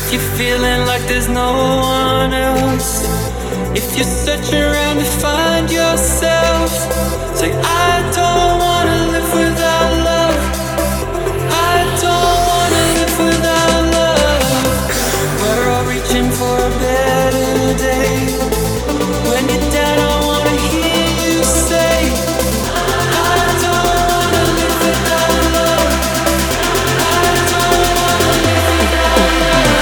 you're feeling like there's no one else, if you're searching around to find yourself, say I don't wanna live without love. I don't wanna live without love. We're all reaching for a better day. When you're down, I wanna hear you say I don't wanna live without love. I don't wanna live without love.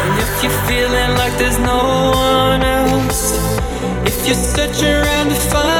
Feeling like there's no one else, if you're searching around to find